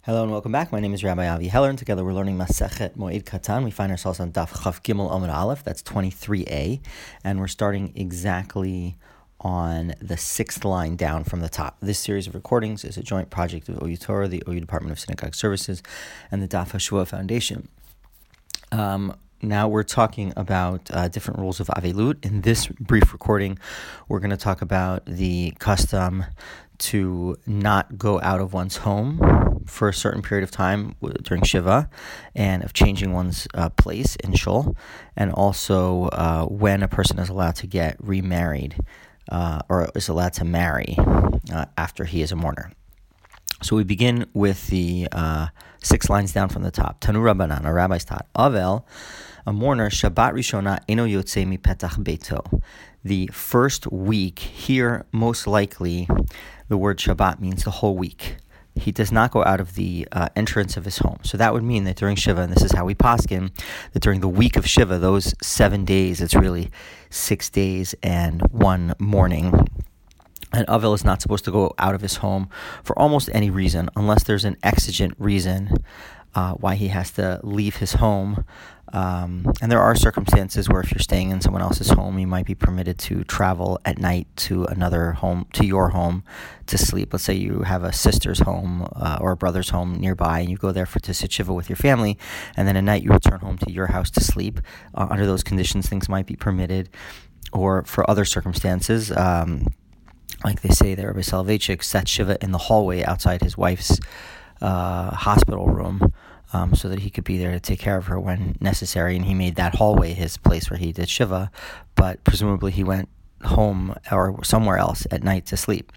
Hello and welcome back. My name is Rabbi Avi Heller, and together we're learning Masechet Moed Katan. We find ourselves on Daf Chaf Gimel Amud Aleph, that's 23a, and we're starting exactly on the sixth line down from the top. This series of recordings is a joint project of OU Torah, the OU Department of Synagogue Services, and the Daf HaShavua Foundation. Now we're talking about different rules of Avelut. In this brief recording, we're going to talk about the custom to not go out of one's home for a certain period of time during Shiva, and of changing one's place in Shul, and also when a person is allowed to get remarried or is allowed to marry after he is a mourner. So we begin with the 6 lines down from the top. Tanu Rabbanan, our rabbis taught, Avel, a mourner, Shabbat Rishona eno yotze mi petach beito. The first week, here most likely the word Shabbat means the whole week. He does not go out of the entrance of his home. So that would mean that during Shiva, and this is how we paskin, that during the week of Shiva, those 7 days, it's really 6 days and 1 morning. And Avel is not supposed to go out of his home for almost any reason, unless there's an exigent reason why he has to leave his home. And there are circumstances where if you're staying in someone else's home, you might be permitted to travel at night to another home, to your home, to sleep. Let's say you have a sister's home or a brother's home nearby, and you go there to sit Shiva with your family, and then at night you return home to your house to sleep. Under those conditions, things might be permitted. Or for other circumstances, like they say there, Rabbi Soloveitchik sat Shiva in the hallway outside his wife's hospital room, so that he could be there to take care of her when necessary, and he made that hallway his place where he did Shiva, but presumably he went home or somewhere else at night to sleep.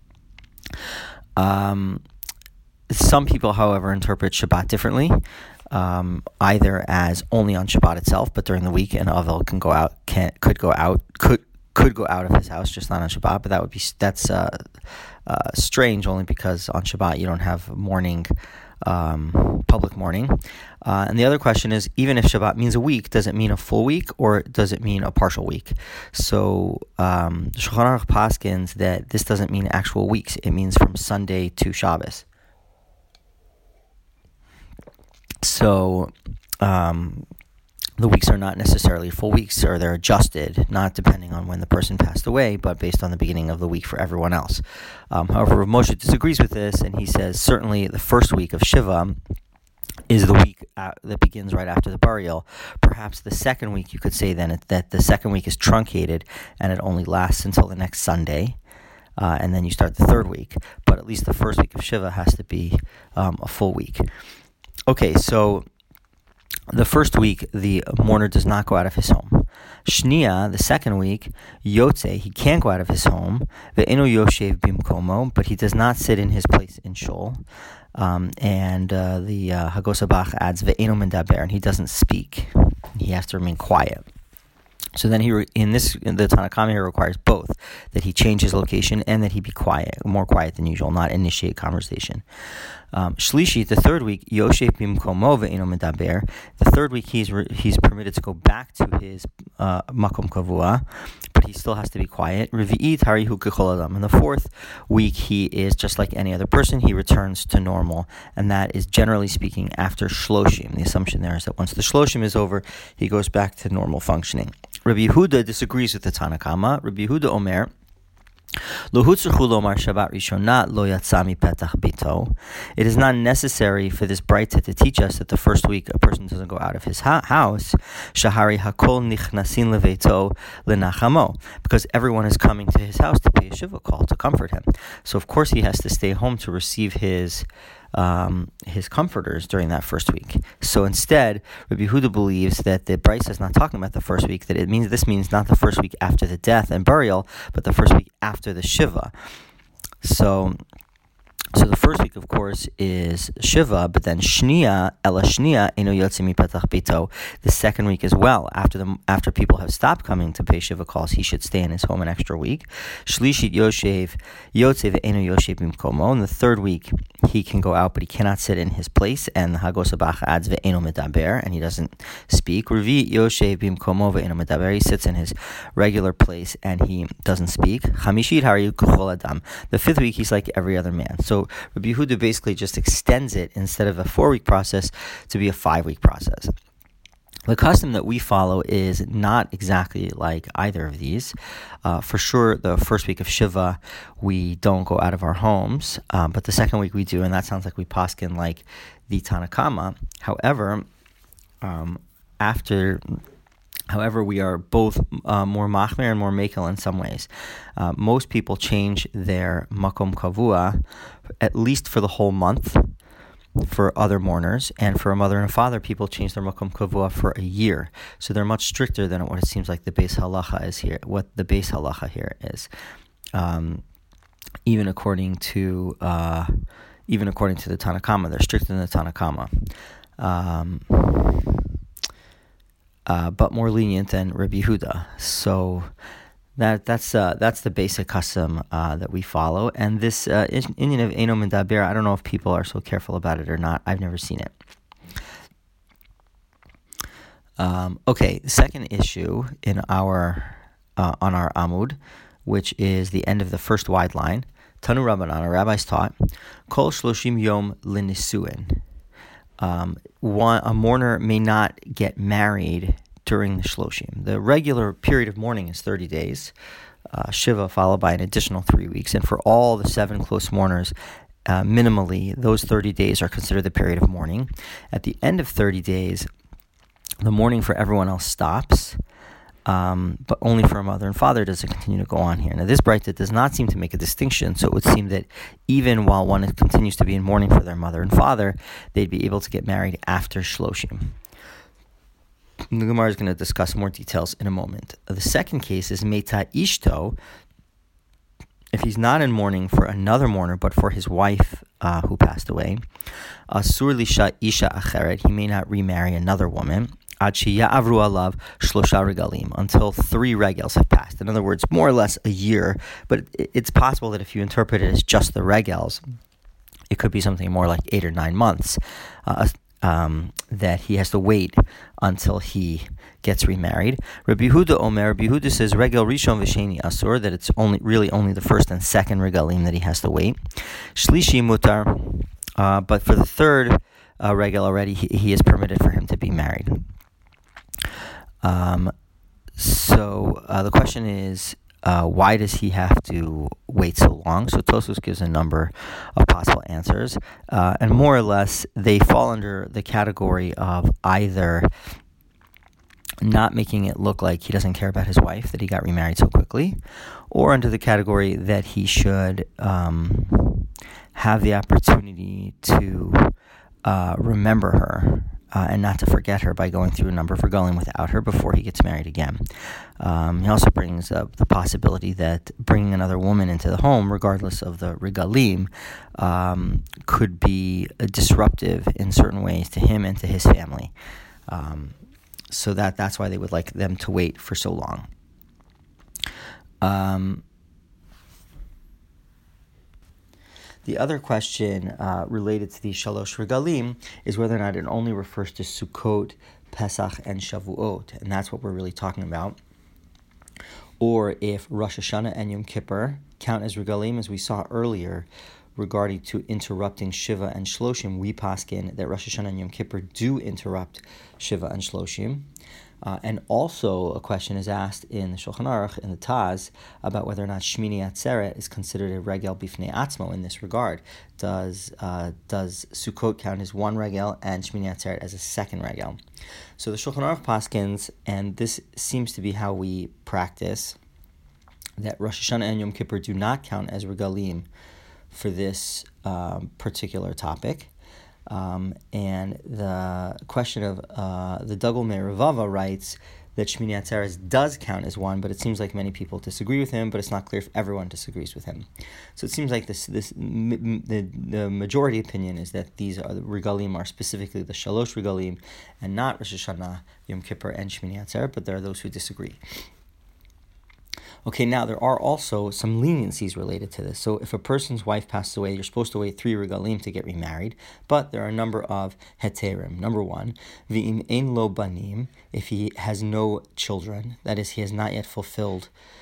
Some people, however, interpret Shabbat differently, either as only on Shabbat itself, but during the week, and Avel could go out of his house, just not on Shabbat, but that's strange, only because on Shabbat you don't have morning, public mourning. And the other question is, even if Shabbat means a week, does it mean a full week or does it mean a partial week? So Shulchan Aruch paskins that this doesn't mean actual weeks; it means from Sunday to Shabbos. So the weeks are not necessarily full weeks, or they're adjusted, not depending on when the person passed away, but based on the beginning of the week for everyone else. However, Rav Moshe disagrees with this, and he says certainly the first week of Shiva is the week that begins right after the burial. Perhaps the second week, you could say then that the second week is truncated, and it only lasts until the next Sunday, and then you start the third week. But at least the first week of Shiva has to be a full week. Okay, so the first week, the mourner does not go out of his home. Shnia, the second week, Yotze, he can't go out of his home. Ve'eno yoshev bimkomo, but he does not sit in his place in Shul. And the Hagos Bach adds ve'eno mendaber, and he doesn't speak. He has to remain quiet. So then the Tanna Kamma here requires both, that he change his location and that he be quiet, more quiet than usual, not initiate conversation. Shlishi, the third week, Yoshev bimkomo ve'eno medaber. The third week, he's permitted to go back to his makom kavua, but he still has to be quiet. Revi'it harihu kechol adam. In the fourth week, he is just like any other person. He returns to normal, and that is generally speaking after shloshim. The assumption there is that once the shloshim is over, he goes back to normal functioning. Rabbi Yehuda disagrees with the Tanna Kamma. Rabbi Yehuda Omer, Lo hutzruchu lomar Shabbat Rishona lo yatsa mi petach bito. It is not necessary for this Braita to teach us that the first week a person doesn't go out of his house. Shahari hakol nichnasin leveito lenachamo, because everyone is coming to his house to pay a shiva call to comfort him. So of course he has to stay home to receive his comforters during that first week. So instead, Rabbi Yehuda believes that the Braisa is not talking about the first week, that this means not the first week after the death and burial, but the first week after the Shiva. So the first week, of course, is Shiva, but then Shnia, Ela Shnia, Eno Yotze mi petach beito. The second week as well, after people have stopped coming to pay Shiva calls, he should stay in his home an extra week. Shlishit Yoshev, Yotze ve'eno Yoshev bimkomo. In the third week, he can go out, but he cannot sit in his place, and the Hagos Bach adds ve'eno medaber, and he doesn't speak. Revi Yoshev bimkomo ve'eno medaber. He sits in his regular place, and he doesn't speak. Chamishit harihu kechol adam. The fifth week, he's like every other man. So Rabbi Yehuda basically just extends it instead of a 4-week process to be a 5-week process. The custom that we follow is not exactly like either of these. For sure, the first week of Shiva, we don't go out of our homes, but the second week we do, and that sounds like we paskin like the Tanna Kama. However, we are both more machmir and more mekel in some ways. Most people change their makom kavua at least for the whole month for other mourners, and for a mother and a father, people change their makom kavua for a year. So they're much stricter than what it seems like the Beis Halacha is here. What the Beis Halacha here is, even according to the Tanna Kama, they're stricter than the Tanna Kama. But more lenient than Rabbi Yehuda. So that's the basic custom that we follow. And this Inyan of Eino Medaber, I don't know if people are so careful about it or not. I've never seen it. Okay, the second issue in our on our Amud, which is the end of the first wide line. Tanu Rabbanan, our rabbis taught, Kol Shloshim Yom Linisuin. A mourner may not get married during the Shloshim. The regular period of mourning is 30 days, Shiva followed by an additional 3 weeks. And for all the 7 close mourners, minimally, those 30 days are considered the period of mourning. At the end of 30 days, the mourning for everyone else stops, but only for a mother and father does it continue to go on here. Now, this Braita does not seem to make a distinction, so it would seem that even while one continues to be in mourning for their mother and father, they'd be able to get married after Shloshim. The Gemara is going to discuss more details in a moment. The second case is Meta Ishto. If he's not in mourning for another mourner, but for his wife who passed away, Asur Lisha Isha Acheret, he may not remarry another woman, Ad Sheya'avru Alav Shlosha Regalim, until 3 regals have passed. In other words, more or less a year, but it's possible that if you interpret it as just the regals, it could be something more like 8 or 9 months. That he has to wait until he gets remarried. Rabbi Yehuda Omer, Rabbi Yehuda says Regel Rishon V'Sheni Asur, that it's only the first and second regalim that he has to wait. Shlishi Mutar, but for the third regel already, he is permitted for him to be married. So the question is, why does he have to wait so long? So Tosfos gives a number of possible answers, and more or less they fall under the category of either not making it look like he doesn't care about his wife, that he got remarried so quickly, or under the category that he should have the opportunity to remember her and not to forget her by going through a number of regalim without her before he gets married again. He also brings up the possibility that bringing another woman into the home, regardless of the regalim, could be disruptive in certain ways to him and to his family. So that's why they would like them to wait for so long. The other question related to the Shalosh Regalim is whether or not it only refers to Sukkot, Pesach, and Shavuot, and that's what we're really talking about. Or if Rosh Hashanah and Yom Kippur count as Regalim, as we saw earlier, regarding to interrupting Shiva and Shloshim, we paskin that Rosh Hashanah and Yom Kippur do interrupt Shiva and Shloshim. And also a question is asked in the Shulchan Aruch, in the Taz, about whether or not Shmini Atzeret is considered a regel bifnei atzmo in this regard. Does Sukkot count as one regel and Shmini Atzeret as a second regel? So the Shulchan Aruch paskins, and this seems to be how we practice, that Rosh Hashanah and Yom Kippur do not count as regalim for this particular topic. And the question of the Dagul Me'Ravava writes that Shmini Atzeres does count as one, but it seems like many people disagree with him, but it's not clear if everyone disagrees with him. So it seems like the majority opinion is that these are the regalim are specifically the Shalosh regalim and not Rosh Hashanah, Yom Kippur, and Shmini Atzeres, but there are those who disagree. Okay, now there are also some leniencies related to this. So if a person's wife passes away, you're supposed to wait 3 regalim to get remarried, but there are a number of heterim. Number 1, v'im ein lo banim, if he has no children, that is, he has not yet fulfilled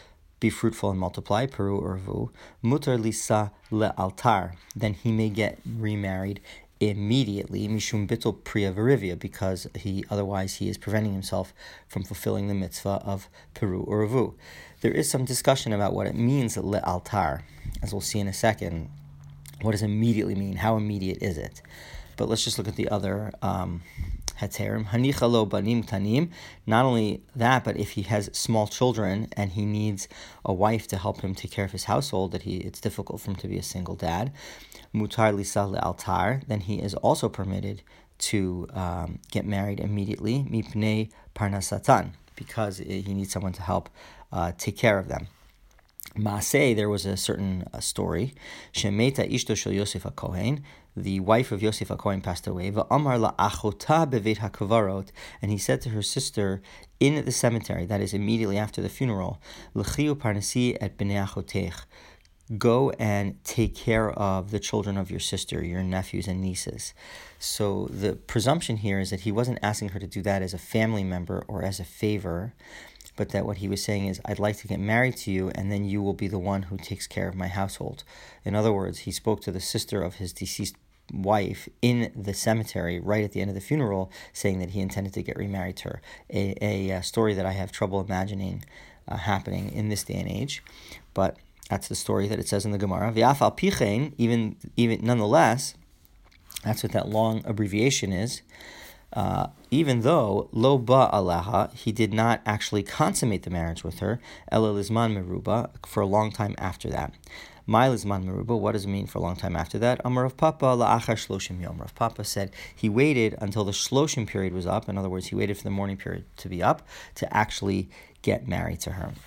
be fruitful and multiply, peru urvu, mutar lisa le'altar, then he may get remarried immediately, mishum bittul priya verivia, because otherwise he is preventing himself from fulfilling the mitzvah of peru urvu. There is some discussion about what it means le'altar, as we'll see in a second. What does immediately mean? How immediate is it? But let's just look at the other heterim. Hanicha lo banim tanim. Not only that, but if he has small children and he needs a wife to help him take care of his household, it's difficult for him to be a single dad. Mutar lisa le'altar. Then he is also permitted to get married immediately. Mipnei parnasatan, because he needs someone to help take care of them. Maaseh, there was a certain story. Shemeta ishto shel Yosef HaKohen, the wife of Yosef HaKohen passed away. Va'amar la'achota beveit hakavarot, and he said to her sister in the cemetery, that is immediately after the funeral, l'chiu parnasi et bnei achotech, go and take care of the children of your sister, your nephews and nieces. So the presumption here is that he wasn't asking her to do that as a family member or as a favor, but that what he was saying is, I'd like to get married to you, and then you will be the one who takes care of my household. In other words, he spoke to the sister of his deceased wife in the cemetery right at the end of the funeral, saying that he intended to get remarried to her. A story that I have trouble imagining happening in this day and age, but that's the story that it says in the Gemara. V'af al pichein, even nonetheless, that's what that long abbreviation is. Even though lo ba aleha, he did not actually consummate the marriage with her, ela lizman meruba, for a long time after that. My lizman meruba, what does it mean for a long time after that? Amar Rav Papa la'achar shloshim yom. Rav Papa said he waited until the shloshim period was up. In other words, he waited for the mourning period to be up to actually get married to her.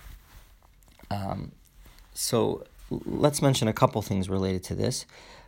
So let's mention a couple things related to this.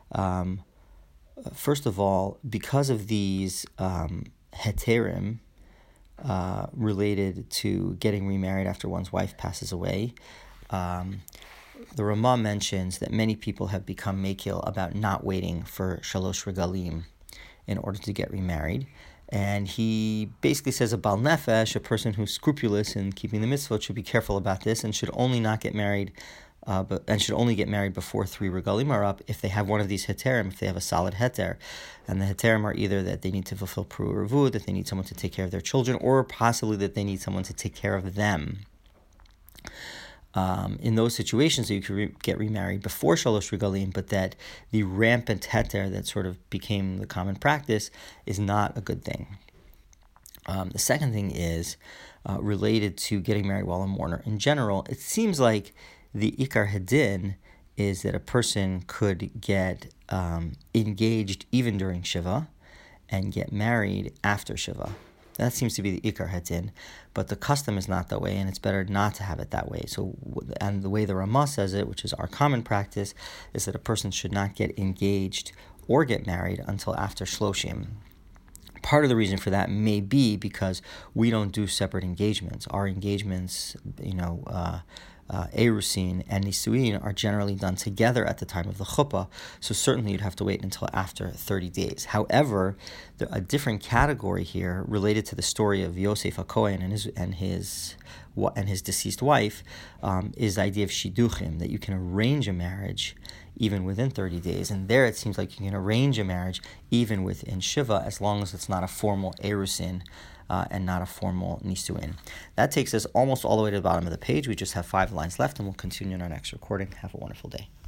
First of all, because of these heterim related to getting remarried after one's wife passes away, the Ramah mentions that many people have become mekil about not waiting for shalosh regalim in order to get remarried. And he basically says a bal nefesh, a person who's scrupulous in keeping the mitzvot, should be careful about this and should only not get married should only get married before 3 regalim are up if they have one of these heterim, if they have a solid heter. And the heterim are either that they need to fulfill peru urvu, that they need someone to take care of their children, or possibly that they need someone to take care of them. In those situations, you could get remarried before shalosh regalim, but that the rampant heter that sort of became the common practice is not a good thing. The second thing is related to getting married while a mourner. In general, it seems like the ikar hadin is that a person could get engaged even during Shiva and get married after Shiva. That seems to be the ikar hadin, but the custom is not that way, and it's better not to have it that way. So, and the way the Ramah says it, which is our common practice, is that a person should not get engaged or get married until after Shloshim. Part of the reason for that may be because we don't do separate engagements. Our engagements, Erusin and Nisuin are generally done together at the time of the chuppah, so certainly you'd have to wait until after 30 days. However, a different category here related to the story of Yosef HaKohen and his deceased wife is the idea of shidduchim, that you can arrange a marriage even within 30 days. And there it seems like you can arrange a marriage even within Shiva as long as it's not a formal Erusin and not a formal Nisuin. That takes us almost all the way to the bottom of the page. We just have 5 lines left, and we'll continue in our next recording. Have a wonderful day.